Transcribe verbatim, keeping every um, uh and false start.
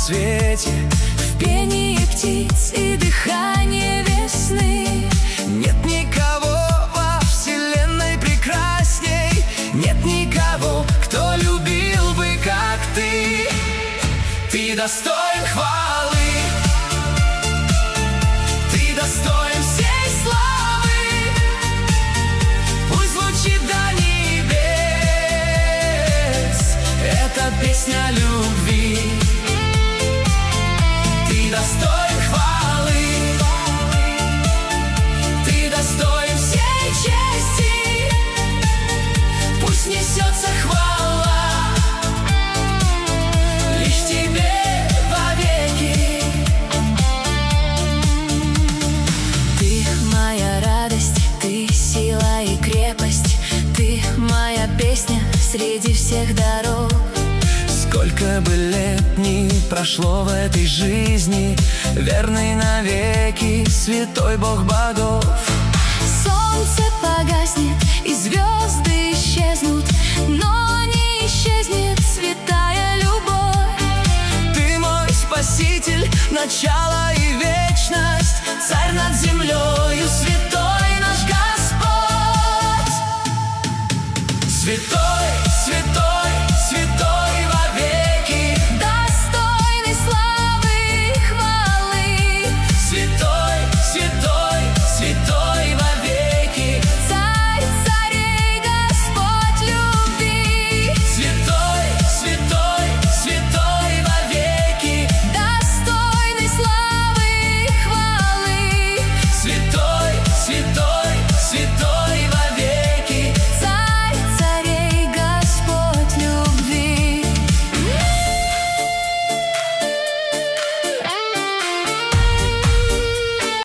свете, в пении птиц и дыхании весны. Нет никого во вселенной прекрасней, нет никого, кто любил бы, как ты. Ты достоин хвалы, ты достоин всей славы. Пусть звучит до небес эта песня любви. Ты достоин хвалы, ты достоин всей чести. Пусть несется хвала лишь тебе вовеки. Ты моя радость, ты сила и крепость, ты моя песня среди всех дорог. Сколько бы лет ни прошло в этой жизни, верный навеки святой Бог богов. Солнце погаснет и звезды исчезнут, но не исчезнет святая любовь. Ты мой спаситель, начало и вечность.